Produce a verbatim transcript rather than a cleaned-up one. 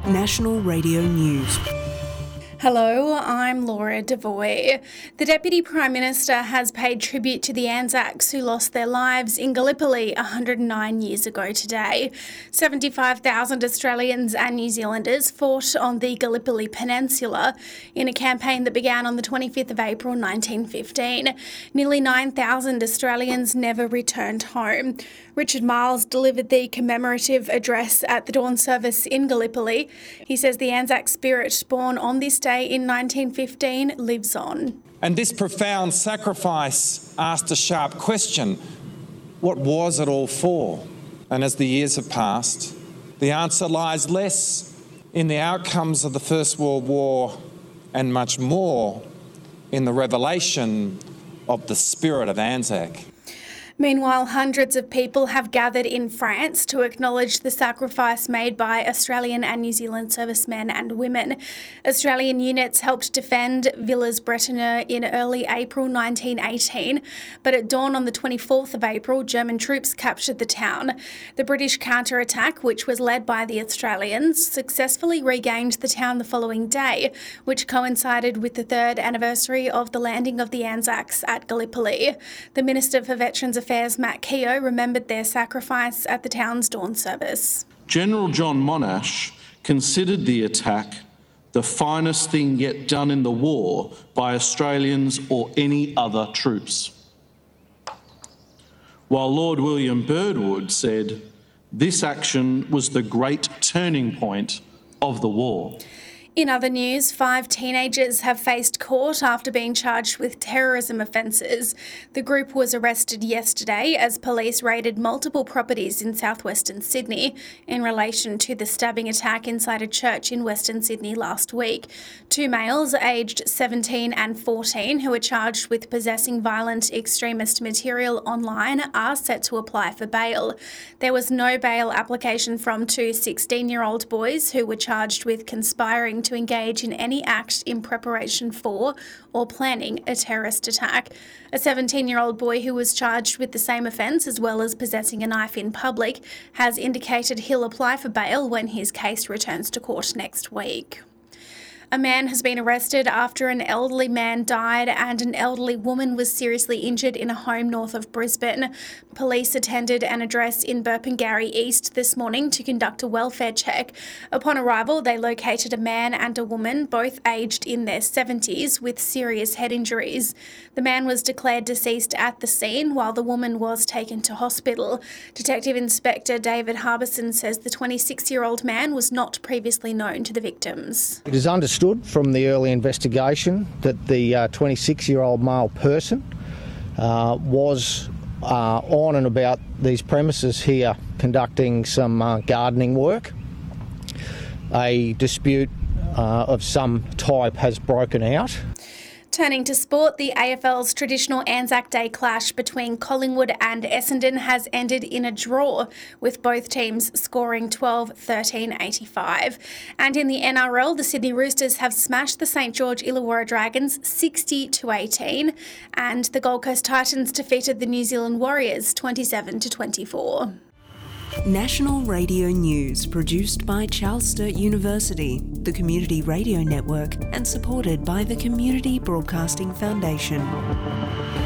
National Radio News. Hello, I'm Laura Devoy. The Deputy Prime Minister has paid tribute to the Anzacs who lost their lives in Gallipoli one hundred nine years ago today. seventy-five thousand Australians and New Zealanders fought on the Gallipoli Peninsula in a campaign that began on the twenty-fifth of April nineteen fifteen. Nearly nine thousand Australians never returned home. Richard Miles delivered the commemorative address at the dawn service in Gallipoli. He says the Anzac spirit born on this day in nineteen fifteen lives on. And this profound sacrifice asked a sharp question: what was it all for? And as the years have passed, the answer lies less in the outcomes of the First World War and much more in the revelation of the spirit of Anzac. Meanwhile, hundreds of people have gathered in France to acknowledge the sacrifice made by Australian and New Zealand servicemen and women. Australian units helped defend Villers-Bretonneux in early April nineteen eighteen, but at dawn on the twenty-fourth of April, German troops captured the town. The British counterattack, which was led by the Australians, successfully regained the town the following day, which coincided with the third anniversary of the landing of the Anzacs at Gallipoli. The Minister for Veterans Affairs Affairs Matt Keogh remembered their sacrifice at the town's dawn service. General John Monash considered the attack the finest thing yet done in the war by Australians or any other troops. While Lord William Birdwood said, "This action was the great turning point of the war." In other news, five teenagers have faced court after being charged with terrorism offences. The group was arrested yesterday as police raided multiple properties in southwestern Sydney in relation to the stabbing attack inside a church in Western Sydney last week. Two males aged seventeen and fourteen who are charged with possessing violent extremist material online are set to apply for bail. There was no bail application from two sixteen-year-old boys who were charged with conspiring to to engage in any act in preparation for or planning a terrorist attack. A seventeen-year-old boy who was charged with the same offence as well as possessing a knife in public has indicated he'll apply for bail when his case returns to court next week. A man has been arrested after an elderly man died and an elderly woman was seriously injured in a home north of Brisbane. Police attended an address in Burpengary East this morning to conduct a welfare check. Upon arrival, they located a man and a woman, both aged in their seventies, with serious head injuries. The man was declared deceased at the scene while the woman was taken to hospital. Detective Inspector David Harbison says the twenty-six-year-old man was not previously known to the victims. It is understood from the early investigation that the uh, twenty-six-year-old male person uh, was uh, on and about these premises here conducting some uh, gardening work. A dispute uh, of some type has broken out. Turning to sport, the A F L's traditional Anzac Day clash between Collingwood and Essendon has ended in a draw, with both teams scoring twelve thirteen eighty-five. And in the N R L, the Sydney Roosters have smashed the St George Illawarra Dragons sixty to eighteen, and the Gold Coast Titans defeated the New Zealand Warriors twenty-seven to twenty-four. National Radio News, produced by Charles Sturt University, the Community Radio Network, and supported by the Community Broadcasting Foundation.